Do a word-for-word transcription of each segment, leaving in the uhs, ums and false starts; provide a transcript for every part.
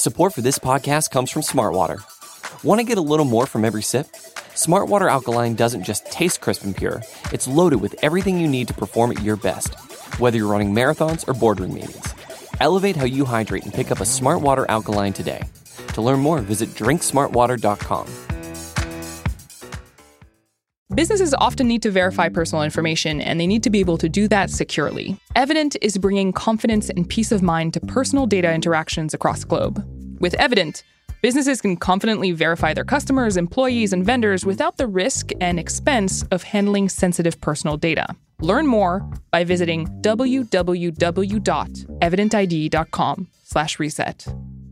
Support for this podcast comes from Smartwater. Want to get a little more from every sip? Smartwater Alkaline doesn't just taste crisp and pure. It's loaded with everything you need to perform at your best, whether you're running marathons or boardroom meetings. Elevate how you hydrate and pick up a Smartwater Alkaline today. To learn more, visit drink smart water dot com. Businesses often need to verify personal information, and they need to be able to do that securely. Evident is bringing confidence and peace of mind to personal data interactions across the globe. With Evident, businesses can confidently verify their customers, employees, and vendors without the risk and expense of handling sensitive personal data. Learn more by visiting w w w dot evident i d dot com slash reset.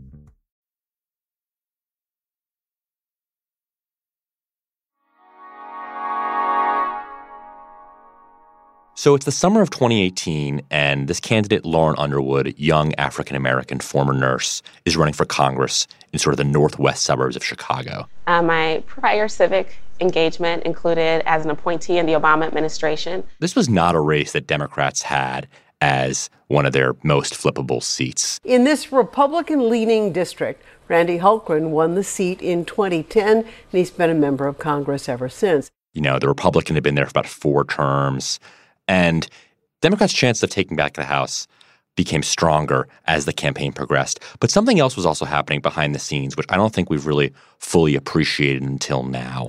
So it's the summer of twenty eighteen, and this candidate, Lauren Underwood, young African-American former nurse, is running for Congress in sort of the northwest suburbs of Chicago. Uh, my prior civic engagement included as an appointee in the Obama administration. This was not a race that Democrats had as one of their most flippable seats. In this Republican-leaning district, Randy Hultgren won the seat in twenty ten, and he's been a member of Congress ever since. You know, the Republican had been there for about four terms. And Democrats' chance of taking back the House became stronger as the campaign progressed. But something else was also happening behind the scenes, which I don't think we've really fully appreciated until now.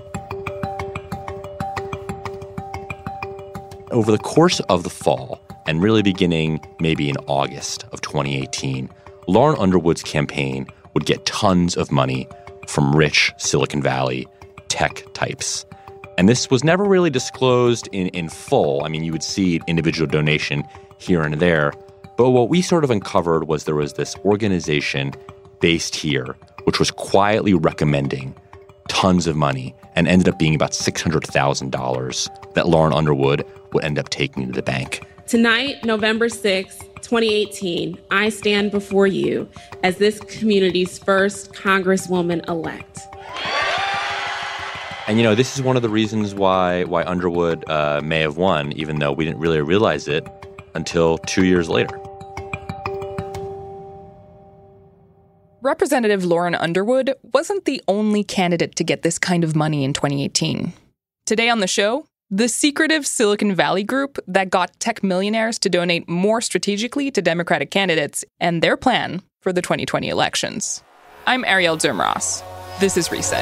Over the course of the fall, and really beginning maybe in August of twenty eighteen, Lauren Underwood's campaign would get tons of money from rich Silicon Valley tech types. And this was never really disclosed in, in full. I mean, you would see individual donation here and there. But what we sort of uncovered was there was this organization based here, which was quietly recommending tons of money and ended up being about six hundred thousand dollars that Lauren Underwood would end up taking to the bank. Tonight, November sixth, twenty eighteen, I stand before you as this community's first Congresswoman-elect. And, you know, this is one of the reasons why why Underwood uh, may have won, even though we didn't really realize it until two years later. Representative Lauren Underwood wasn't the only candidate to get this kind of money in twenty eighteen. Today on the show, the secretive Silicon Valley group that got tech millionaires to donate more strategically to Democratic candidates and their plan for the twenty twenty elections. I'm Ariel Zermross. This is Reset.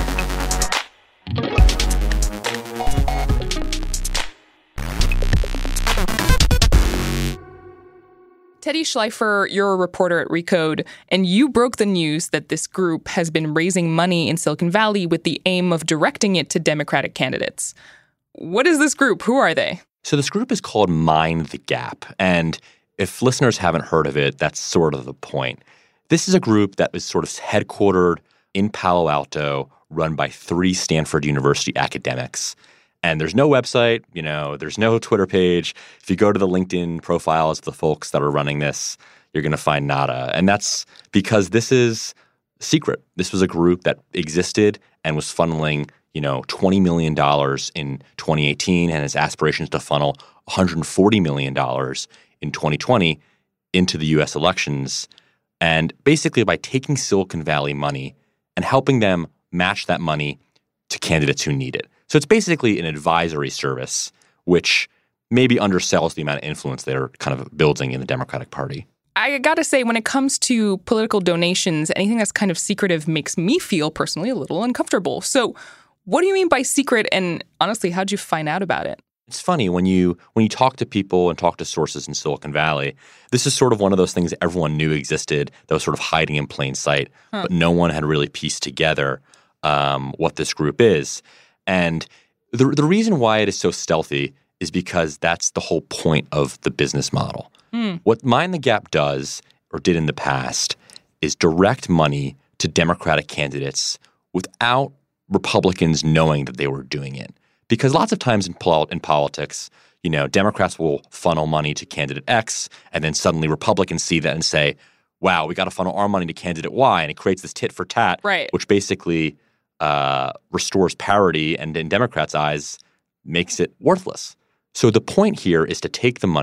Teddy Schleifer, you're a reporter at Recode, and you broke the news that this group has been raising money in Silicon Valley with the aim of directing it to Democratic candidates. What is this group? Who are they? So this group is called Mind the Gap, and if listeners haven't heard of it, that's sort of the point. This is a group that is sort of headquartered in Palo Alto, run by three Stanford University academics. And there's no website, you know, there's no Twitter page. If you go to the LinkedIn profiles of the folks that are running this, you're going to find nada. And that's because this is secret. This was a group that existed and was funneling, you know, twenty million dollars in twenty eighteen and has aspirations to funnel one hundred forty million dollars in twenty twenty into the U S elections. And basically by taking Silicon Valley money and helping them match that money to candidates who need it. So it's basically an advisory service, which maybe undersells the amount of influence they're kind of building in the Democratic Party. I gotta say, when it comes to political donations, anything that's kind of secretive makes me feel personally a little uncomfortable. So what do you mean by secret? And honestly, how'd you find out about it? It's funny when you when you talk to people and talk to sources in Silicon Valley, this is sort of one of those things that everyone knew existed that was sort of hiding in plain sight, huh. but no one had really pieced together um, what this group is. And the the reason why it is so stealthy is because that's the whole point of the business model. Hmm. What Mind the Gap does, or did in the past, is direct money to Democratic candidates without Republicans knowing that they were doing it. Because lots of times in, pol- in politics, you know, Democrats will funnel money to candidate X, and then suddenly Republicans see that and say, wow, we got to funnel our money to candidate Y, and it creates this tit for tat, right. which basically uh, restores parity and in Democrats' eyes makes it worthless. So the point here is to take the money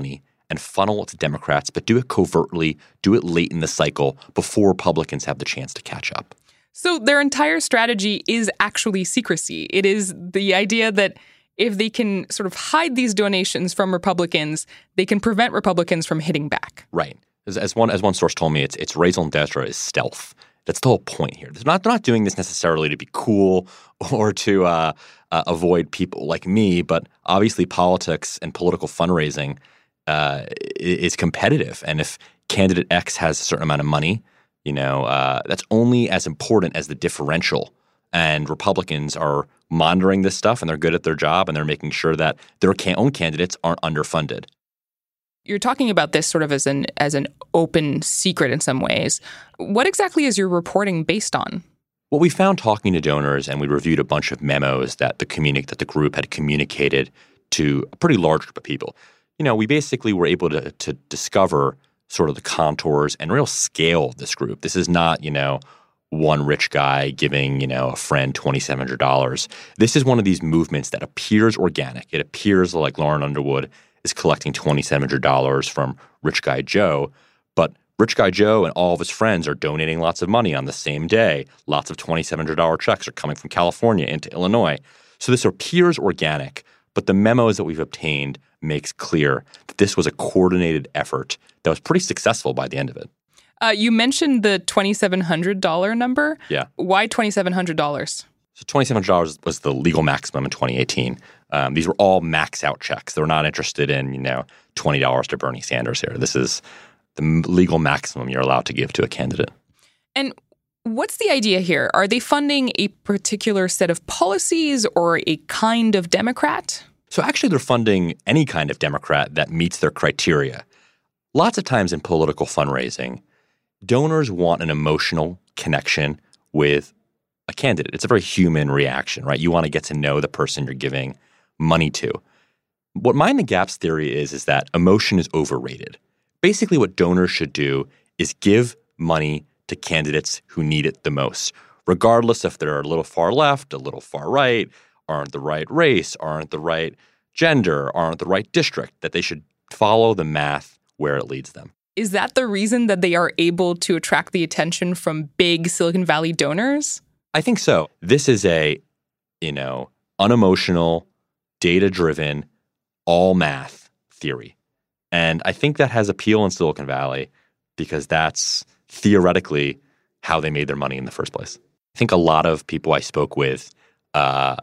and funnel it to Democrats, but do it covertly, do it late in the cycle before Republicans have the chance to catch up. So their entire strategy is actually secrecy. It is the idea that if they can sort of hide these donations from Republicans, they can prevent Republicans from hitting back. Right. As, as one as one source told me, it's it's raison d'etre is stealth. That's the whole point here. They're not, they're not doing this necessarily to be cool or to uh, uh, avoid people like me, but obviously politics and political fundraising uh, is competitive. And if candidate X has a certain amount of money, you know, uh, that's only as important as the differential. And Republicans are monitoring this stuff, and they're good at their job, and they're making sure that their own candidates aren't underfunded. You're talking about this sort of as an as an open secret in some ways. What exactly is your reporting based on? What we found talking to donors, and we reviewed a bunch of memos that the communi- that the group had communicated to a pretty large group of people. You know, we basically were able to to discover sort of the contours and real scale of this group. This is not, you know, one rich guy giving, you know, a friend twenty-seven hundred dollars. This is one of these movements that appears organic. It appears like Lauren Underwood is collecting twenty-seven hundred dollars from Rich Guy Joe, but Rich Guy Joe and all of his friends are donating lots of money on the same day. Lots of twenty-seven hundred dollars checks are coming from California into Illinois. So this appears organic, but the memos that we've obtained makes clear that this was a coordinated effort that was pretty successful by the end of it. Uh, you mentioned the twenty-seven hundred dollars number. Yeah. Why twenty-seven hundred dollars? So twenty-seven hundred dollars was the legal maximum in twenty eighteen. Um, these were all max-out checks. They were not interested in, you know, twenty dollars to Bernie Sanders here. This is the legal maximum you're allowed to give to a candidate. And what's the idea here? Are they funding a particular set of policies or a kind of Democrat? So actually they're funding any kind of Democrat that meets their criteria. Lots of times in political fundraising, donors want an emotional connection with a candidate. It's a very human reaction, right? You want to get to know the person you're giving money to. What Mind the Gap's theory is, is that emotion is overrated. Basically, what donors should do is give money to candidates who need it the most, regardless if they're a little far left, a little far right, aren't the right race, aren't the right gender, aren't the right district, that they should follow the math where it leads them. Is that the reason that they are able to attract the attention from big Silicon Valley donors? I think so. This is a, you know, unemotional, data-driven, all math theory. And I think that has appeal in Silicon Valley because that's theoretically how they made their money in the first place. I think a lot of people I spoke with uh,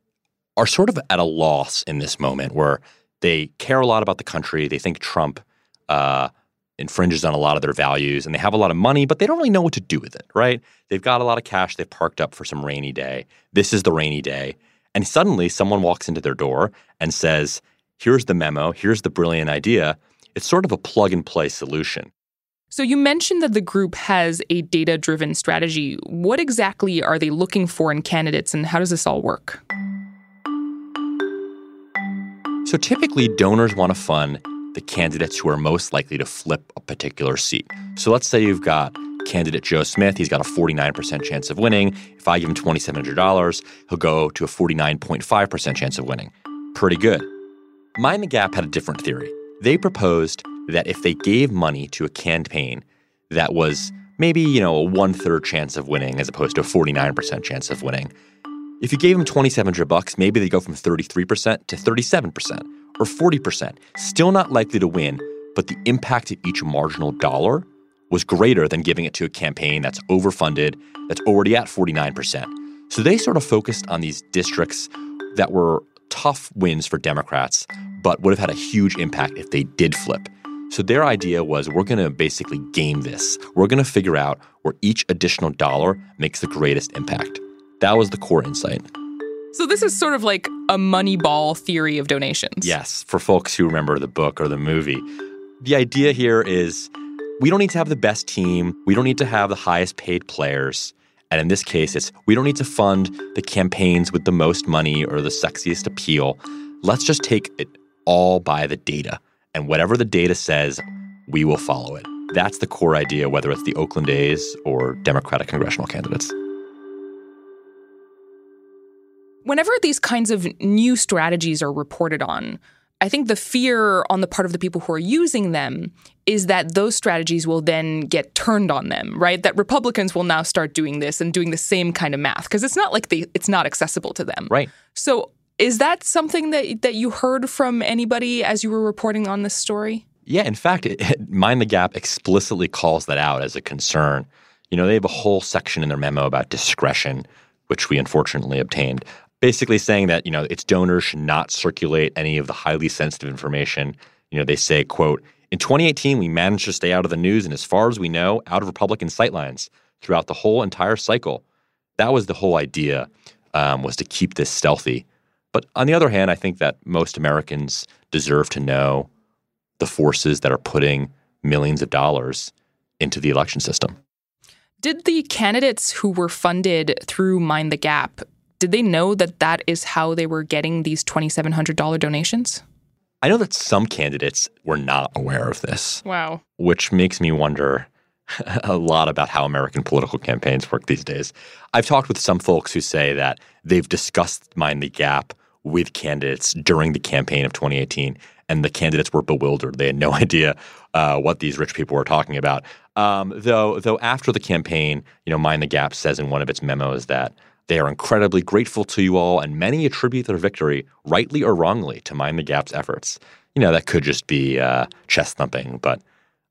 are sort of at a loss in this moment where they care a lot about the country. They think Trump uh, infringes on a lot of their values, and they have a lot of money, but they don't really know what to do with it, right? They've got a lot of cash they've parked up for some rainy day. This is the rainy day. And suddenly someone walks into their door and says, here's the memo, here's the brilliant idea. It's sort of a plug-and-play solution. So you mentioned that the group has a data-driven strategy. What exactly are they looking for in candidates, and how does this all work? So typically, donors want to fund the candidates who are most likely to flip a particular seat. So let's say you've got candidate Joe Smith. He's got a forty-nine percent chance of winning. If I give him twenty-seven hundred dollars, he'll go to a forty-nine point five percent chance of winning. Pretty good. Mind the Gap had a different theory. They proposed that if they gave money to a campaign that was maybe, you know, a one-third chance of winning as opposed to a forty-nine percent chance of winning, if you gave them twenty-seven hundred bucks, maybe they go from thirty-three percent to thirty-seven percent or forty percent. Still not likely to win, but the impact of each marginal dollar was greater than giving it to a campaign that's overfunded, that's already at forty-nine percent. So they sort of focused on these districts that were tough wins for Democrats, but would have had a huge impact if they did flip. So their idea was, we're going to basically game this. We're going to figure out where each additional dollar makes the greatest impact. That was the core insight. So this is sort of like a Moneyball theory of donations. Yes, for folks who remember the book or the movie. The idea here is we don't need to have the best team. We don't need to have the highest paid players. And in this case, it's we don't need to fund the campaigns with the most money or the sexiest appeal. Let's just take it all by the data. And whatever the data says, we will follow it. That's the core idea, whether it's the Oakland A's or Democratic congressional candidates. Whenever these kinds of new strategies are reported on, I think the fear on the part of the people who are using them is that those strategies will then get turned on them, right? That Republicans will now start doing this and doing the same kind of math because it's not like they, it's not accessible to them. Right. So is that something that that you heard from anybody as you were reporting on this story? Yeah, in fact, it, it, Mind the Gap explicitly calls that out as a concern. You know, they have a whole section in their memo about discretion, which we unfortunately obtained, basically saying that, you know, its donors should not circulate any of the highly sensitive information. You know, they say, quote, in twenty eighteen, we managed to stay out of the news and as far as we know, out of Republican sightlines throughout the whole entire cycle. That was the whole idea, um, was to keep this stealthy. But on the other hand, I think that most Americans deserve to know the forces that are putting millions of dollars into the election system. Did the candidates who were funded through Mind the Gap, did they know that that is how they were getting these twenty-seven hundred dollars donations? I know that some candidates were not aware of this. Wow. Which makes me wonder a lot about how American political campaigns work these days. I've talked with some folks who say that they've discussed Mind the Gap with candidates during the campaign of twenty eighteen, and the candidates were bewildered. They had no idea uh, what these rich people were talking about. Um, though, though after the campaign, you know, Mind the Gap says in one of its memos that they are incredibly grateful to you all, and many attribute their victory, rightly or wrongly, to Mind the Gap's efforts. You know, that could just be uh, chest thumping, but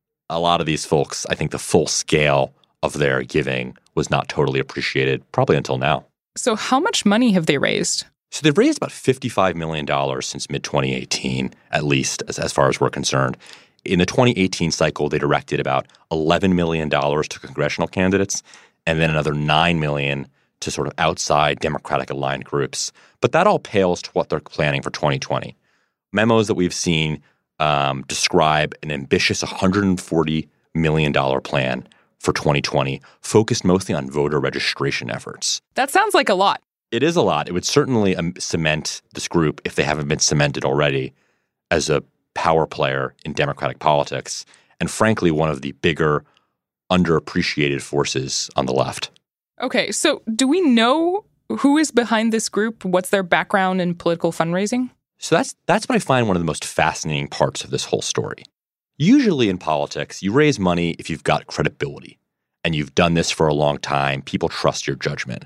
a lot of these folks, I think the full scale of their giving was not totally appreciated, probably until now. So how much money have they raised? So they've raised about fifty-five million dollars since mid twenty eighteen, at least as, as far as we're concerned. In the twenty eighteen cycle, they directed about eleven million dollars to congressional candidates and then another nine million dollars to sort of outside Democratic aligned groups. But that all pales to what they're planning for twenty twenty. Memos that we've seen um, describe an ambitious one hundred forty million dollars plan for twenty twenty, focused mostly on voter registration efforts. That sounds like a lot. It is a lot. It would certainly um, cement this group, if they haven't been cemented already, as a power player in Democratic politics, and frankly, one of the bigger, underappreciated forces on the left. Okay, so do we know who is behind this group? What's their background in political fundraising? So that's that's what I find one of the most fascinating parts of this whole story. Usually in politics, you raise money if you've got credibility, and you've done this for a long time. People trust your judgment.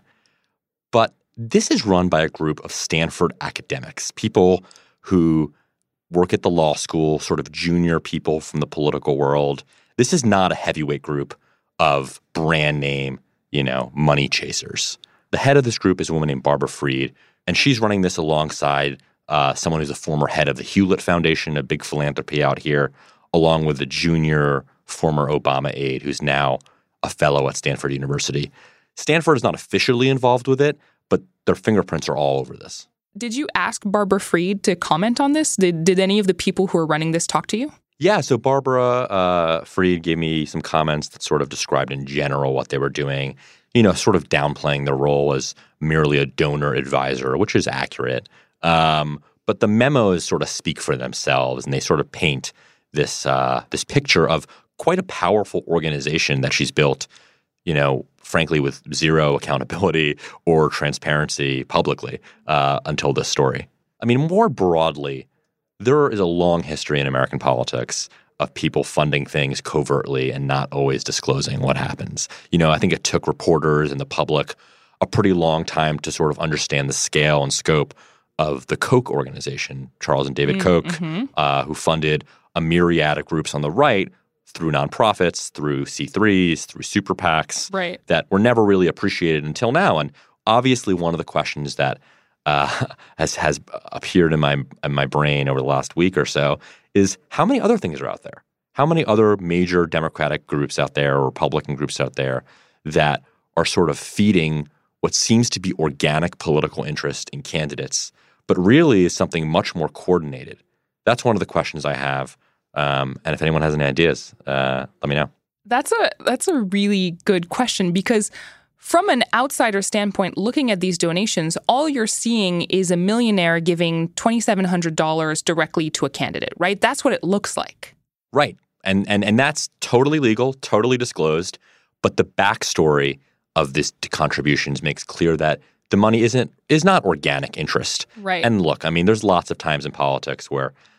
But this is run by a group of Stanford academics, people who work at the law school, sort of junior people from the political world. This is not a heavyweight group of brand name, you know, money chasers. The head of this group is a woman named Barbara Freed, and she's running this alongside uh, someone who's a former head of the Hewlett Foundation, a big philanthropy out here, along with a junior former Obama aide who's now a fellow at Stanford University. Stanford is not officially involved with it, but their fingerprints are all over this. Did you ask Barbara Freed to comment on this? Did, did any of the people who are running this talk to you? Yeah, so Barbara uh, Freed gave me some comments that sort of described in general what they were doing, you know, sort of downplaying their role as merely a donor advisor, which is accurate. Um, but the memos sort of speak for themselves, and they sort of paint this uh, this picture of quite a powerful organization that she's built, you know, frankly, with zero accountability or transparency publicly uh, until this story. I mean, more broadly, there is a long history in American politics of people funding things covertly and not always disclosing what happens. You know, I think it took reporters and the public a pretty long time to sort of understand the scale and scope of the Koch organization, Charles and David Koch, mm-hmm. uh, who funded a myriad of groups on the right through nonprofits, through C threes, through super PACs, right. that were never really appreciated until now. And obviously one of the questions that uh, has has appeared in my in my brain over the last week or so is how many other things are out there? How many other major Democratic groups out there or Republican groups out there that are sort of feeding what seems to be organic political interest in candidates, but really is something much more coordinated? That's one of the questions I have. Um, and if anyone has any ideas, uh, let me know. That's a that's a really good question, because from an outsider standpoint, looking at these donations, all you're seeing is a millionaire giving twenty-seven hundred dollars directly to a candidate, right? That's what it looks like. Right. And and and that's totally legal, totally disclosed. But the backstory of this contributions makes clear that the money isn't is not organic interest. Right. And look, I mean, there's lots of times in politics where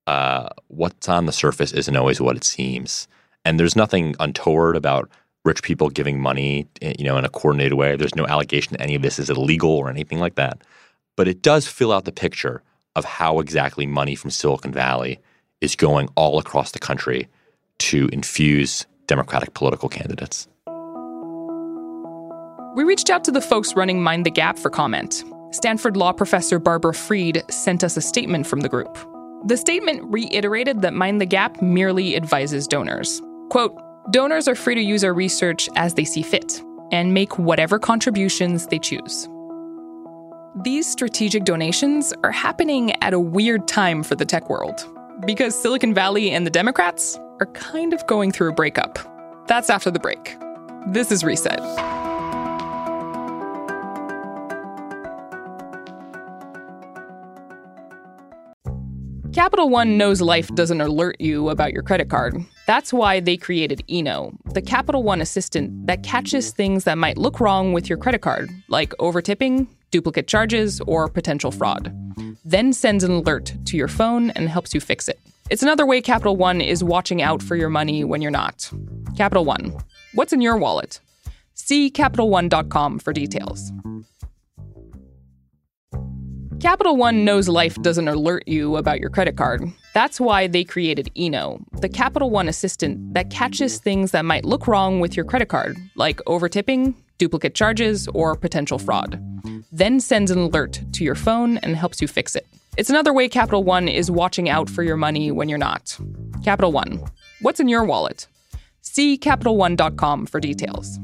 uh, what's on the surface isn't always what it seems. And there's nothing untoward about rich people giving money, you know, in a coordinated way. There's no allegation that any of this is illegal or anything like that. But it does fill out the picture of how exactly money from Silicon Valley is going all across the country to infuse Democratic political candidates. We reached out to the folks running Mind the Gap for comment. Stanford law professor Barbara Freed sent us a statement from the group. The statement reiterated that Mind the Gap merely advises donors. Quote, donors are free to use our research as they see fit and make whatever contributions they choose. These strategic donations are happening at a weird time for the tech world because Silicon Valley and the Democrats are kind of going through a breakup. That's after the break. This is Reset. Capital One knows life doesn't alert you about your credit card. That's why they created Eno, the Capital One assistant that catches things that might look wrong with your credit card, like overtipping, duplicate charges, or potential fraud. Then sends an alert to your phone and helps you fix it. It's another way Capital One is watching out for your money when you're not. Capital One, what's in your wallet? See Capital One dot com for details. Capital One knows life doesn't alert you about your credit card. That's why they created Eno, the Capital One assistant that catches things that might look wrong with your credit card, like overtipping, duplicate charges, or potential fraud. Then sends an alert to your phone and helps you fix it. It's another way Capital One is watching out for your money when you're not. Capital One, what's in your wallet? See Capital One dot com for details.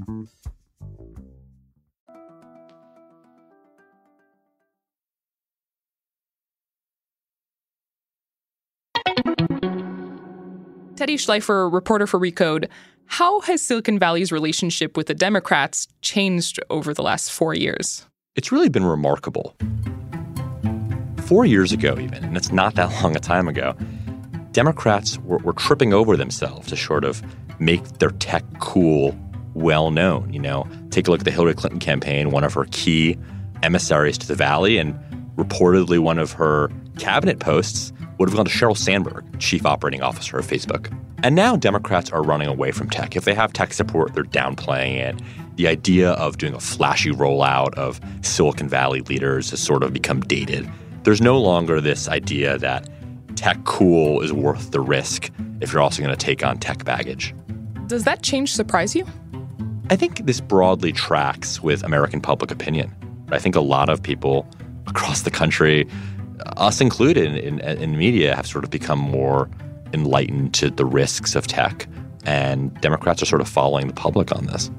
Teddy Schleifer, reporter for Recode. How has Silicon Valley's relationship with the Democrats changed over the last four years? It's really been remarkable. Four years ago even, and it's not that long a time ago, Democrats were, were tripping over themselves to sort of make their tech cool well known. You know, take a look at the Hillary Clinton campaign, one of her key emissaries to the Valley, and reportedly one of her cabinet posts would have gone to Sheryl Sandberg, chief operating officer of Facebook. And now Democrats are running away from tech. If they have tech support, they're downplaying it. The idea of doing a flashy rollout of Silicon Valley leaders has sort of become dated. There's no longer this idea that tech cool is worth the risk if you're also going to take on tech baggage. Does that change surprise you? I think this broadly tracks with American public opinion. I think a lot of people across the country, us included in, in, in media, have sort of become more enlightened to the risks of tech, and Democrats are sort of following the public on this.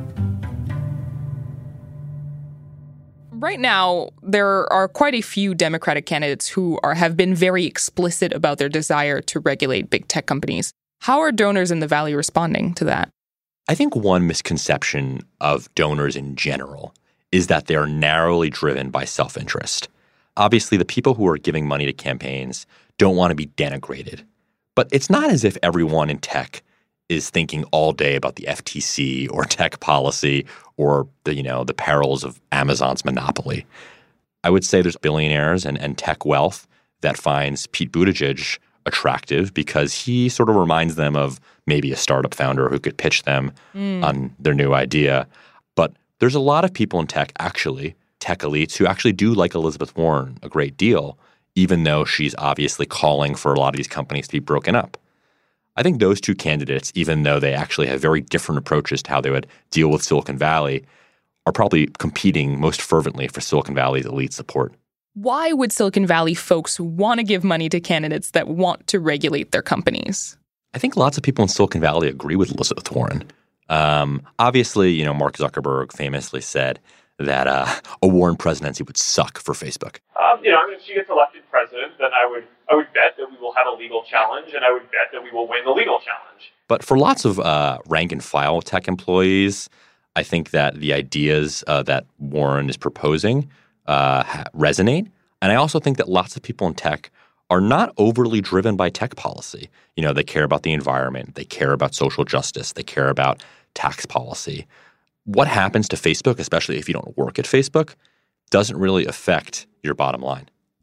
Right now, there are quite a few Democratic candidates who are have been very explicit about their desire to regulate big tech companies. How are donors in the Valley responding to that? I think one misconception of donors in general is that they are narrowly driven by self-interest. Obviously, the people who are giving money to campaigns don't want to be denigrated. But it's not as if everyone in tech is thinking all day about the F T C or tech policy or the, you know, the perils of Amazon's monopoly. I would say there's billionaires and, and tech wealth that finds Pete Buttigieg attractive because he sort of reminds them of maybe a startup founder who could pitch them mm. on their new idea. But there's a lot of people in tech, actually, tech elites, who actually do like Elizabeth Warren a great deal, even though she's obviously calling for a lot of these companies to be broken up. I think those two candidates, even though they actually have very different approaches to how they would deal with Silicon Valley, are probably competing most fervently for Silicon Valley's elite support. Why would Silicon Valley folks want to give money to candidates that want to regulate their companies? I think lots of people in Silicon Valley agree with Elizabeth Warren. Um, obviously, you know, Mark Zuckerberg famously said that uh, a Warren presidency would suck for Facebook. Um, you know, if she gets elected president, then I would I would bet that we will have a legal challenge, and I would bet that we will win the legal challenge. But for lots of uh, rank-and-file tech employees, I think that the ideas uh, that Warren is proposing uh, resonate. And I also think that lots of people in tech are not overly driven by tech policy. You know, they care about the environment. They care about social justice. They care about tax policy. What happens to Facebook, especially if you don't work at Facebook, doesn't really affect your bottom line.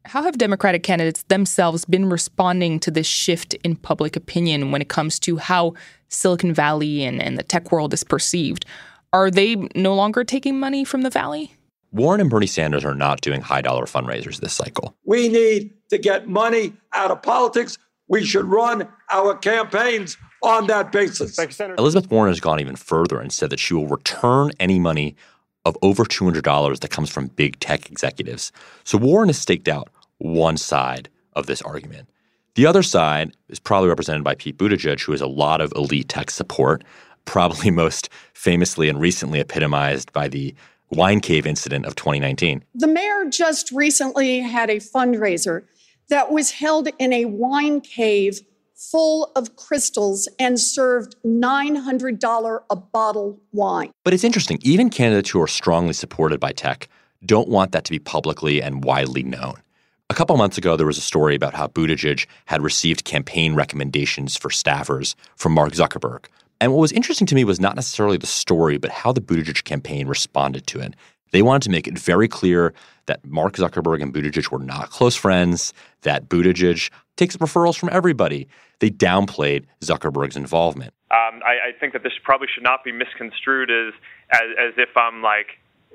How have Democratic candidates themselves been responding to this shift in public opinion when it comes to how Silicon Valley and, and the tech world is perceived? Are they no longer taking money from the Valley? Warren and Bernie Sanders are not doing high-dollar fundraisers this cycle. We need to get money out of politics. We should run our campaigns on that basis. Elizabeth Warren has gone even further and said that she will return any money of over two hundred dollars that comes from big tech executives. So Warren has staked out one side of this argument. The other side is probably represented by Pete Buttigieg, who has a lot of elite tech support, probably most famously and recently epitomized by the wine cave incident of twenty nineteen. The mayor just recently had a fundraiser that was held in a wine cave full of crystals and served nine hundred dollars a bottle wine. But it's interesting. Even candidates who are strongly supported by tech don't want that to be publicly and widely known. A couple months ago, there was a story about how Buttigieg had received campaign recommendations for staffers from Mark Zuckerberg. And what was interesting to me was not necessarily the story, but how the Buttigieg campaign responded to it. They wanted to make it very clear that Mark Zuckerberg and Buttigieg were not close friends, that Buttigieg takes referrals from everybody. They downplayed Zuckerberg's involvement. Um, I, I think that this probably should not be misconstrued as, as as if I'm like,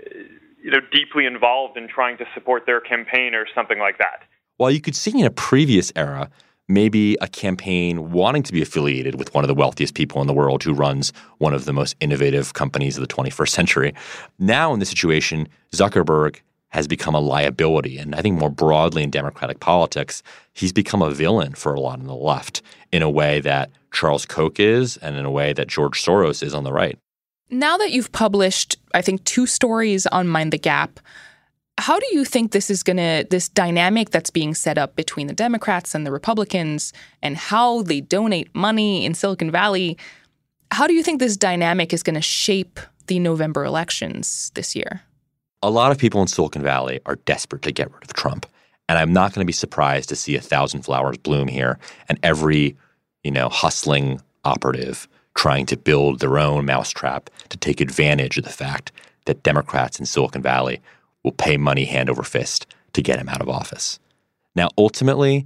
you know, deeply involved in trying to support their campaign or something like that. While you could see in a previous era maybe a campaign wanting to be affiliated with one of the wealthiest people in the world who runs one of the most innovative companies of the twenty-first century, now in this situation, Zuckerberg has become a liability. And I think more broadly in Democratic politics, he's become a villain for a lot on the left in a way that Charles Koch is and in a way that George Soros is on the right. Now that you've published, I think, two stories on Mind the Gap, how do you think this is going to, this dynamic that's being set up between the Democrats and the Republicans and how they donate money in Silicon Valley, how do you think this dynamic is going to shape the November elections this year? A lot of people in Silicon Valley are desperate to get rid of Trump. And I'm not going to be surprised to see a thousand flowers bloom here and every, you know, hustling operative trying to build their own mousetrap to take advantage of the fact that Democrats in Silicon Valley will pay money hand over fist to get him out of office. Now, ultimately,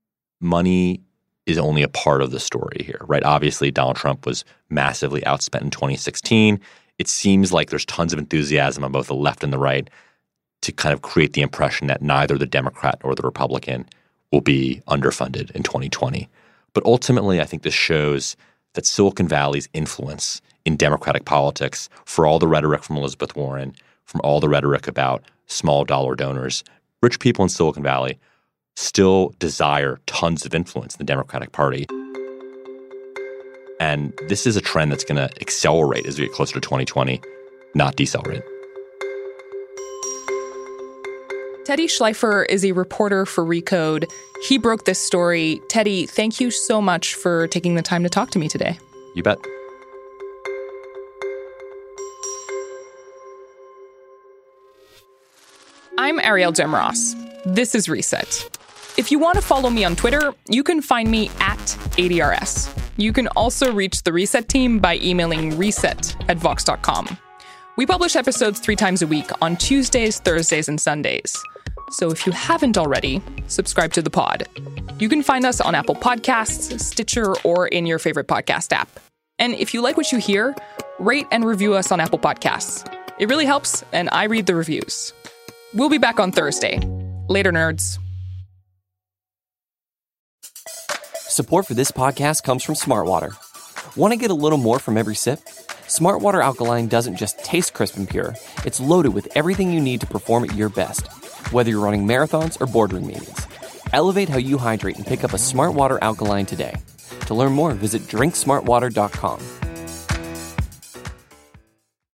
money is only a part of the story here, right? Obviously, Donald Trump was massively outspent in twenty sixteen. It seems like there's tons of enthusiasm on both the left and the right to kind of create the impression that neither the Democrat or the Republican will be underfunded in twenty twenty. But ultimately, I think this shows that Silicon Valley's influence in Democratic politics, for all the rhetoric from Elizabeth Warren, from all the rhetoric about small dollar donors, rich people in Silicon Valley still desire tons of influence in the Democratic Party. And this is a trend that's going to accelerate as we get closer to twenty twenty, not decelerate. Teddy Schleifer is a reporter for Recode. He broke this story. Teddy, thank you so much for taking the time to talk to me today. You bet. I'm Ariel Demross. This is Reset. If you want to follow me on Twitter, you can find me at A D R S. You can also reach the Reset team by emailing reset at vox dot com. We publish episodes three times a week on Tuesdays, Thursdays, and Sundays. So if you haven't already, subscribe to the pod. You can find us on Apple Podcasts, Stitcher, or in your favorite podcast app. And if you like what you hear, rate and review us on Apple Podcasts. It really helps, and I read the reviews. We'll be back on Thursday. Later, nerds. Support for this podcast comes from Smartwater. Want to get a little more from every sip? Smartwater Alkaline doesn't just taste crisp and pure. It's loaded with everything you need to perform at your best, whether you're running marathons or boardroom meetings. Elevate how you hydrate and pick up a Smartwater Alkaline today. To learn more, visit drink smart water dot com.